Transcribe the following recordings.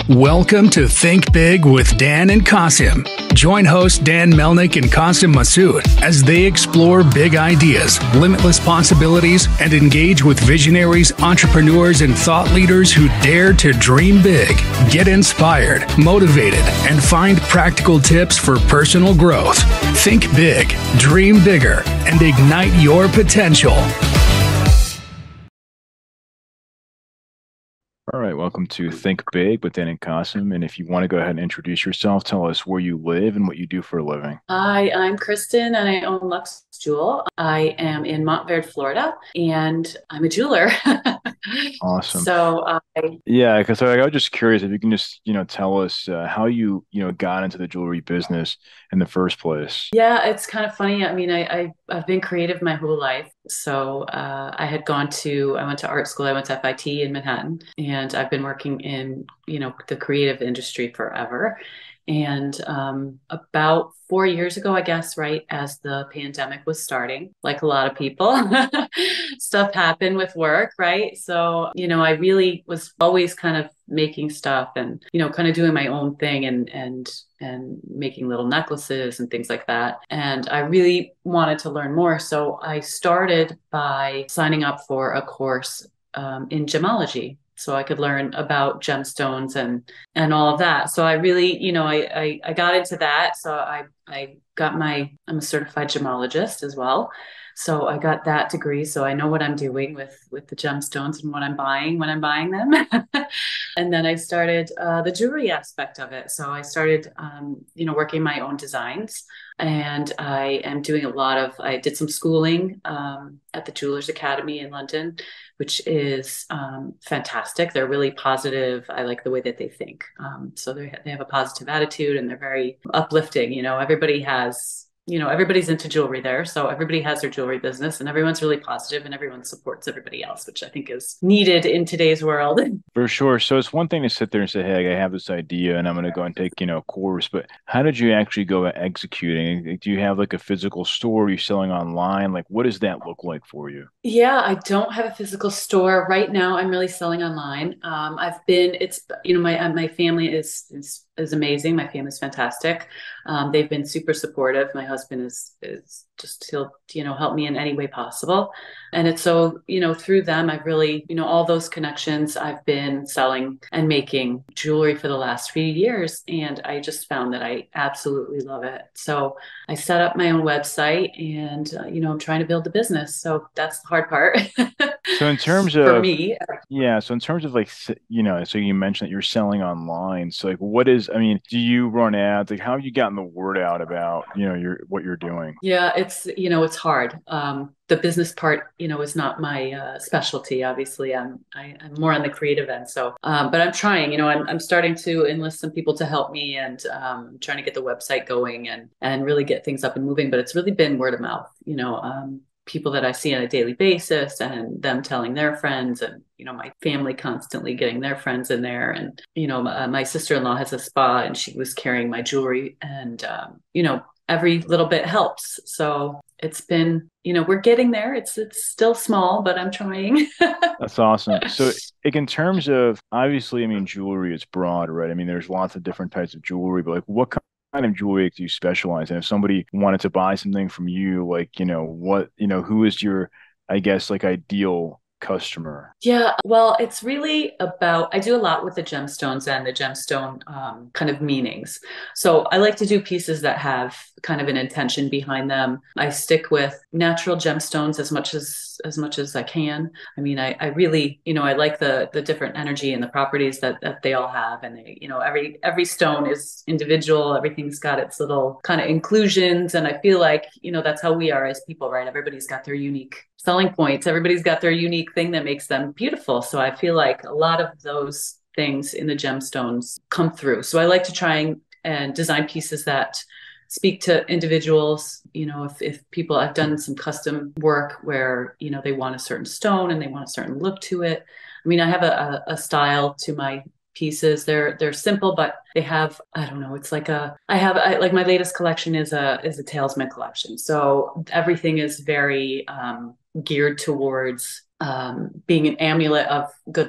Welcome to Think Big with Dan and Qasim. Join host Dan Melnick and Qasim Masood as they explore big ideas, limitless possibilities, and engage with visionaries, entrepreneurs, and thought leaders who dare to dream big, get inspired, motivated, and find practical tips for personal growth. Think big, dream bigger, and ignite your potential. All right, welcome to Think Big with Dan and Qasim. And if you want to go ahead and introduce yourself, tell us where you live and what you do for a living. Hi, I'm Kristen and I own Lux Jewel. I am in Montverde, Florida, and I'm a jeweler. Awesome. So Yeah, because I was just curious if you can just, tell us how you got into the jewelry business in the first place. yeah, it's kind of funny. I mean, I've been creative my whole life. So I went to art school. I went to FIT in Manhattan, and I've been working in, the creative industry forever. And about 4 years ago, I guess, right as the pandemic was starting, like a lot of people, stuff happened with work, right? So, I really was always kind of making stuff and, kind of doing my own thing and making little necklaces and things like that. And I really wanted to learn more. So I started by signing up for a course in gemology, so I could learn about gemstones and all of that. So I really, I got into that. So I'm a certified gemologist as well. So I got that degree. So I know what I'm doing with the gemstones and what I'm buying when I'm buying them. And then I started the jewelry aspect of it. So I started, working my own designs. And I did some schooling at the Jewelers Academy in London, which is fantastic. They're really positive. I like the way that they think. So they have a positive attitude and they're very uplifting. Everybody's into jewelry there. So everybody has their jewelry business and everyone's really positive and everyone supports everybody else, which I think is needed in today's world. For sure. So it's one thing to sit there and say, hey, I have this idea and I'm going to go and take, a course, but how did you actually go at executing? Do you have like a physical store? Are you selling online? Like, what does that look like for you? Yeah, I don't have a physical store right now. I'm really selling online. My family is amazing. My family is fantastic. They've been super supportive. My husband is just, he'll help me in any way possible. And it's so, through them, I've really, all those connections, I've been selling and making jewelry for the last few years. And I just found that I absolutely love it. So I set up my own website and, I'm trying to build a business. So that's the hard part So in terms for of, me. yeah, so in terms of like, so you mentioned that you're selling online. So like, do you run ads? Like, how have you gotten the word out about, what you're doing? Yeah, it's hard. The business part, is not my specialty. Obviously, I'm more on the creative end. So, but I'm trying. I'm starting to enlist some people to help me, and trying to get the website going and really get things up and moving. But it's really been word of mouth. People that I see on a daily basis, and them telling their friends, and my family constantly getting their friends in there. And my sister-in-law has a spa, and she was carrying my jewelry, and every little bit helps. So it's been, we're getting there. It's still small, but I'm trying. That's awesome. So, like in terms of obviously, I mean, jewelry is broad, right? I mean, there's lots of different types of jewelry, but like, what kind of jewelry do you specialize in? If somebody wanted to buy something from you, like, who is your, I guess, like ideal customer? Yeah, well, it's really about, I do a lot with the gemstones and the gemstone kind of meanings. So I like to do pieces that have kind of an intention behind them. I stick with natural gemstones as much as I can. I mean, I really, I like the different energy and the properties that they all have. And every stone is individual. Everything's got its little kind of inclusions. And I feel like, that's how we are as people, right? Everybody's got their unique selling points. Everybody's got their unique thing that makes them beautiful. So I feel like a lot of those things in the gemstones come through. So I like to try and design pieces that speak to individuals. If people, I've done some custom work where, they want a certain stone and they want a certain look to it. I mean, I have a style to my pieces. They're simple, but they have, I don't know, it's like like my latest collection is a talisman collection. So everything is very geared towards being an amulet of good luck,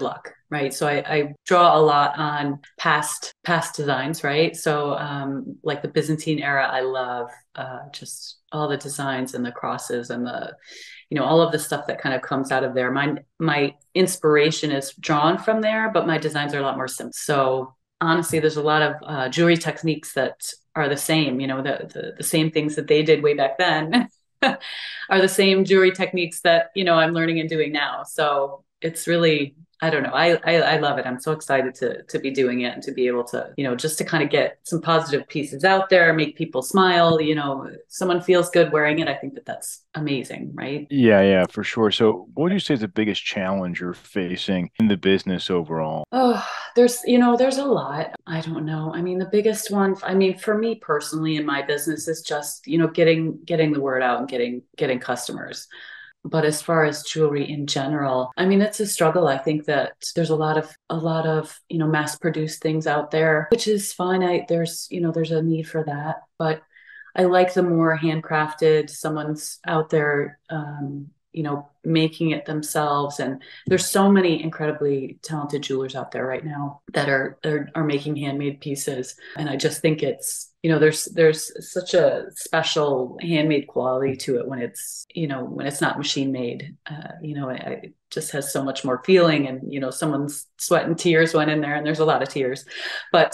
right? So I draw a lot on past designs, right? So like the Byzantine era, I love just all the designs and the crosses and the, all of the stuff that kind of comes out of there. My inspiration is drawn from there, but my designs are a lot more simple. So honestly, there's a lot of jewelry techniques that are the same, the same things that they did way back then are the same jewelry techniques that, I'm learning and doing now. So it's really, I don't know. I love it. I'm so excited to be doing it and to be able to, just to kind of get some positive pieces out there, make people smile, someone feels good wearing it. I think that that's amazing, right? Yeah, for sure. So what would you say is the biggest challenge you're facing in the business overall? Oh, there's a lot. I don't know. I mean, the biggest one, I mean, for me personally in my business is just, getting the word out and getting customers. But as far as jewelry in general, I mean, it's a struggle. I think that there's a lot of, mass produced things out there, which is fine. There's a need for that, but I like the more handcrafted, someone's out there, making it themselves. And there's so many incredibly talented jewelers out there right now that are making handmade pieces. And I just think it's, there's such a special handmade quality to it when it's not machine made. It just has so much more feeling, and someone's sweat and tears went in there, and there's a lot of tears, but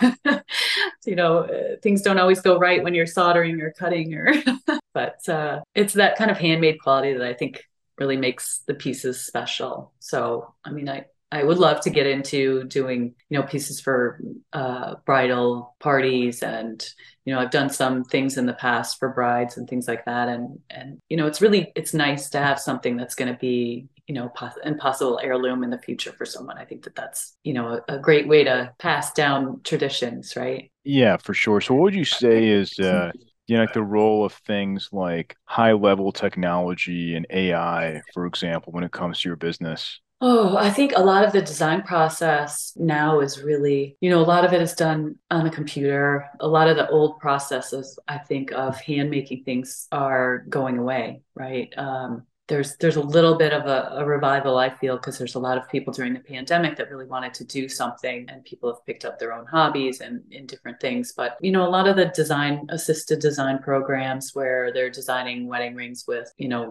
things don't always go right when you're soldering or cutting but it's that kind of handmade quality that I think really makes the pieces special. So I mean, I would love to get into doing, pieces for bridal parties. And, I've done some things in the past for brides and things like that. And it's nice to have something that's going to be, impossible heirloom in the future for someone. I think that that's, a great way to pass down traditions, right? Yeah, for sure. So what would you say is like the role of things like high level technology and AI, for example, when it comes to your business? Oh, I think a lot of the design process now is really, a lot of it is done on the computer. A lot of the old processes, I think, of hand making things are going away, right? There's a little bit of a revival, I feel, because there's a lot of people during the pandemic that really wanted to do something, and people have picked up their own hobbies and in different things. But, a lot of the assisted design programs where they're designing wedding rings with,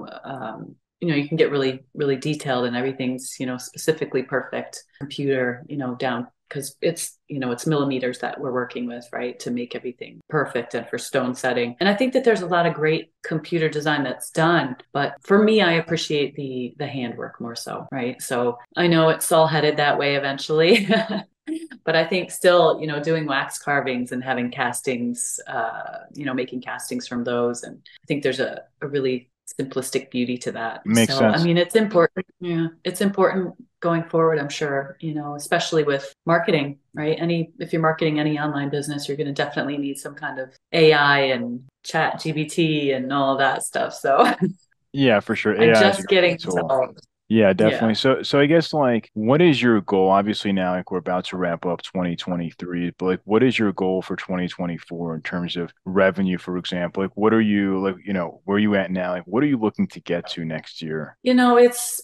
you can get really, really detailed, and everything's, specifically perfect computer, down, because it's millimeters that we're working with, right, to make everything perfect and for stone setting. And I think that there's a lot of great computer design that's done, but for me, I appreciate the handwork more so, right? So I know it's all headed that way eventually. But I think still, doing wax carvings and having castings, making castings from those. And I think there's a really simplistic beauty to that. Makes So, I sense. mean, it's important. Yeah, it's important going forward, I'm sure, especially with marketing, right? If you're marketing any online business, you're going to definitely need some kind of AI and chat GBT and all of that stuff. So Yeah, for sure. I'm AI is a just getting great tool. started. Yeah, Yeah. definitely. So I guess like what is your goal? Obviously now like we're about to wrap up 2023, but like what is your goal for 2024 in terms of revenue, for example? Like what are you like, where are you at now? Like what are you looking to get to next year? It's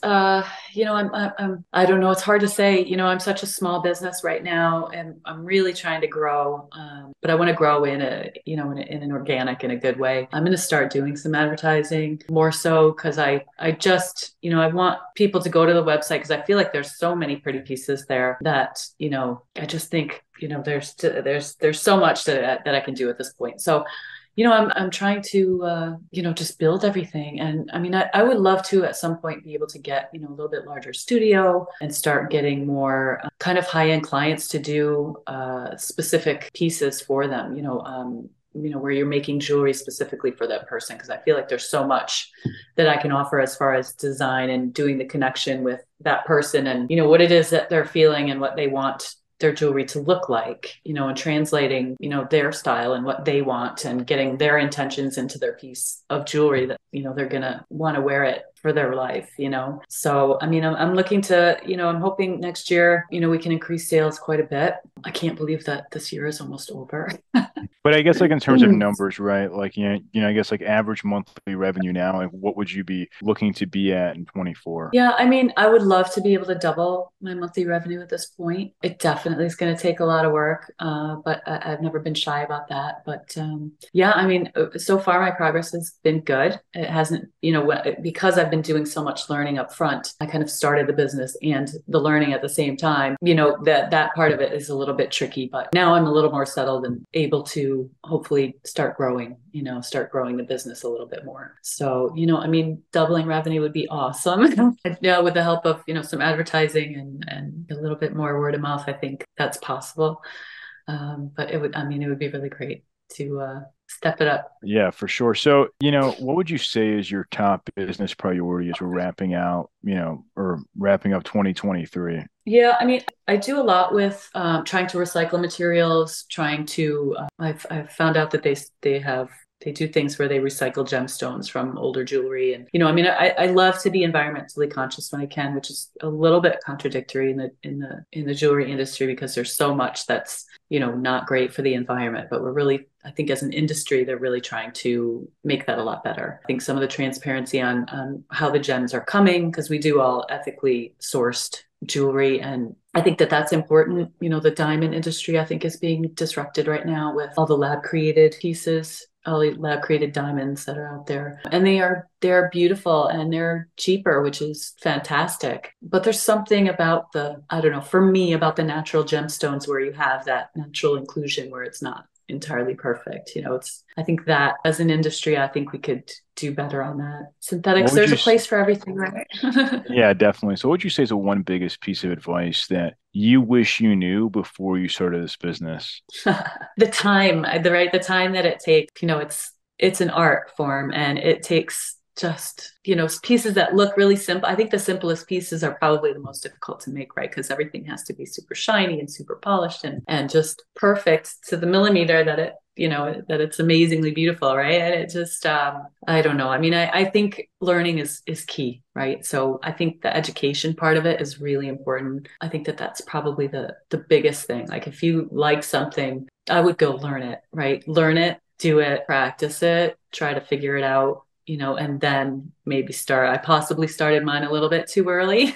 I don't know, it's hard to say. I'm such a small business right now, and I'm really trying to grow. But I want to grow in in an organic, in a good way. I'm going to start doing some advertising more so, because I just, I want people to go to the website, because I feel like there's so many pretty pieces there that, I just think, there's so much that I can do at this point. So I'm trying to, just build everything. And I mean, I would love to at some point be able to get, a little bit larger studio and start getting more kind of high-end clients to do specific pieces for them, where you're making jewelry specifically for that person. Because I feel like there's so much that I can offer as far as design and doing the connection with that person, and, what it is that they're feeling and what they want their jewelry to look like, and translating, their style and what they want, and getting their intentions into their piece of jewelry that, they're going to want to wear it for their life. So, I mean, I'm looking to, I'm hoping next year, we can increase sales quite a bit. I can't believe that this year is almost over. But I guess like in terms of numbers, right? Like, I guess like average monthly revenue now, like what would you be looking to be at in 24? Yeah, I mean, I would love to be able to double my monthly revenue at this point. It definitely is going to take a lot of work, but I've never been shy about that. But yeah, I mean, so far my progress has been good. It hasn't, because I've been doing so much learning up front. I kind of started the business and the learning at the same time. That part of it is a little bit tricky, but now I'm a little more settled and able to hopefully start growing the business a little bit more. So, I mean, doubling revenue would be awesome. Yeah, with the help of, some advertising and a little bit more word of mouth, I think that's possible. But it would be really great to step it up. Yeah, for sure. So, what would you say is your top business priority as we're or wrapping up 2023? Yeah, I mean, I do a lot with trying to recycle materials, trying to, I've found out that they do things where they recycle gemstones from older jewelry. And, I love to be environmentally conscious when I can, which is a little bit contradictory in the jewelry industry because there's so much that's, not great for the environment, but I think as an industry, they're really trying to make that a lot better. I think some of the transparency on how the gems are coming, because we do all ethically sourced jewelry. And I think that that's important. The diamond industry, I think, is being disrupted right now with all the lab created pieces, all the lab created diamonds that are out there. And they're beautiful and they're cheaper, which is fantastic. But there's something about for me, about the natural gemstones where you have that natural inclusion where it's not entirely perfect. I think that as an industry, I think we could do better on that. Synthetics, there's a place for everything, right? Yeah, definitely. So what would you say is the one biggest piece of advice that you wish you knew before you started this business? The time, the time that it takes, it's an art form and it takes just, pieces that look really simple. I think the simplest pieces are probably the most difficult to make, right? Because everything has to be super shiny and super polished and just perfect to the millimeter that it's amazingly beautiful, right? And it just, I don't know. I mean, I think learning is key, right? So I think the education part of it is really important. I think that that's probably the biggest thing. Like if you like something, I would go learn it, right? Learn it, do it, practice it, try to figure it out. And then maybe start. I possibly started mine a little bit too early,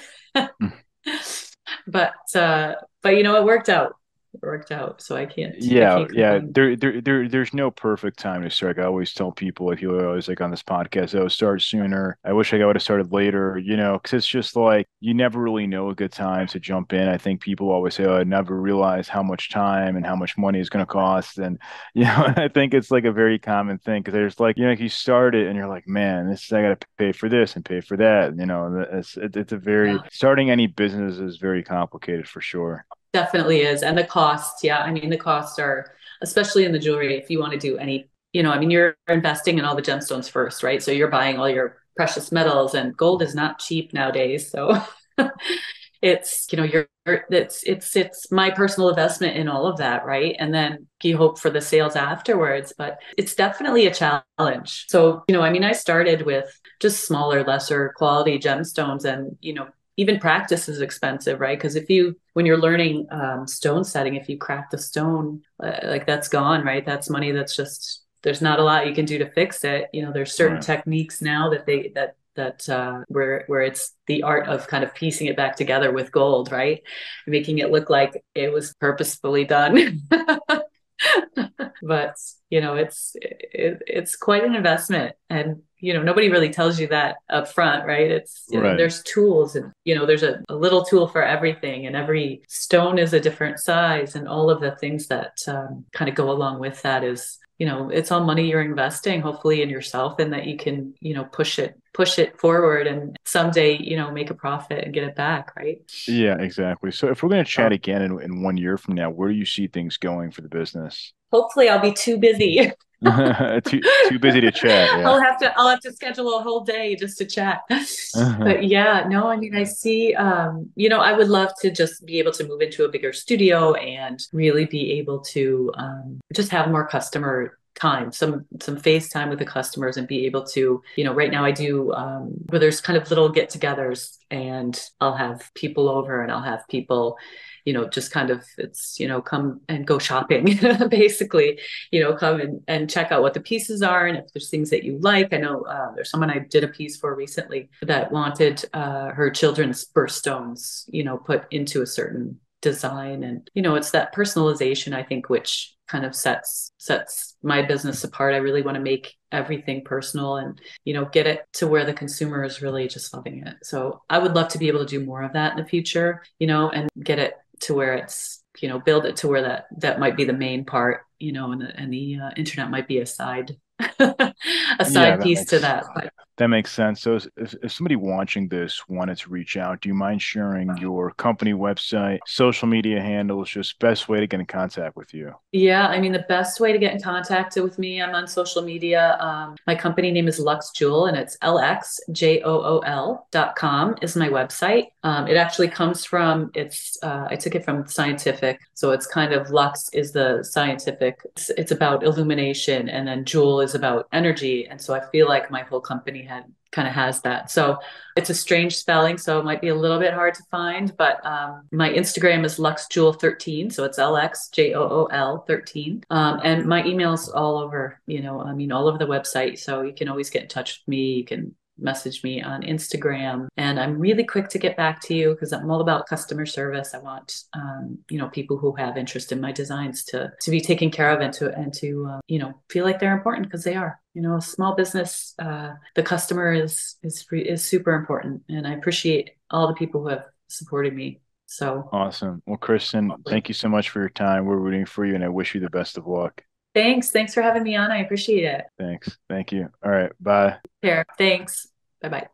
but it worked out. It worked out. So I can't. Yeah, yeah. Complain. There's no perfect time to start. Like I always tell people, if you always like on this podcast, oh, start sooner. I wish I would have started later, because it's just like you never really know a good time to jump in. I think people always say, oh, I never realized how much time and how much money is going to cost. And, I think it's like a very common thing because there's like, you start it and you're like, man, I got to pay for this and pay for that. It's a very, starting any business is very complicated for sure. Definitely is. And the costs, yeah. I mean, the costs are, especially in the jewelry, if you want to do any, you're investing in all the gemstones first, right? So you're buying all your precious metals and gold is not cheap nowadays. So it's, it's my personal investment in all of that, right? And then you hope for the sales afterwards, but it's definitely a challenge. So, I started with just smaller, lesser quality gemstones and, even practice is expensive, right? Because when you're learning stone setting, if you crack the stone, like that's gone, right? That's money. That's just, there's not a lot you can do to fix it. There's certain techniques now where it's the art of kind of piecing it back together with gold, right? Making it look like it was purposefully done. But it's quite an investment, and nobody really tells you that up front, right? It's there's tools, and there's a little tool for everything, and every stone is a different size, and all of the things that kind of go along with that is it's all money you're investing, hopefully in yourself, and that you can push it forward and someday make a profit and get it back, right? Yeah, exactly. So if we're going to chat again in 1 year from now, where do you see things going for the business? Hopefully I'll be too busy. too busy to chat. Yeah. I'll have to schedule a whole day just to chat. But yeah, no, I see, I would love to just be able to move into a bigger studio and really be able to just have more customer some face time with the customers and be able to, right now I do where there's kind of little get-togethers, and I'll have people over and I'll have people, just kind of, it's, come and go shopping basically, come and check out what the pieces are. And if there's things that you like, I know there's someone I did a piece for recently that wanted her children's birthstones, put into a certain design. And, it's that personalization, I think, which kind of sets my business apart. I really want to make everything personal and, get it to where the consumer is really just loving it. So I would love to be able to do more of that in the future, and get it to where it's, build it to where that might be the main part, and the internet might be a side piece to that. But that makes sense. So if somebody watching this wanted to reach out, do you mind sharing your company website, social media handles, just best way to get in contact with you? Yeah, I mean, the best way to get in contact with me, I'm on social media. My company name is Lux Jool, and it's LXJOOL.com is my website. It actually comes from, I took it from scientific. So it's kind of, Lux is the scientific, it's about illumination, and then Jool is about energy. And so I feel like my whole company kind of has that. So it's a strange spelling, so it might be a little bit hard to find, but my Instagram is LuxJool13. So it's LXJOOL13. And my email's all over, all over the website. So you can always get in touch with me. You can message me on Instagram, and I'm really quick to get back to you because I'm all about customer service. I want, people who have interest in my designs to be taken care of and to feel like they're important, because they are. A small business, the customer is super important, and I appreciate all the people who have supported me. So awesome. Well, Kristen, thank you so much for your time. We're rooting for you, and I wish you the best of luck. Thanks for having me on. I appreciate it. Thanks. Thank you. All right. Bye. Thanks. Bye-bye.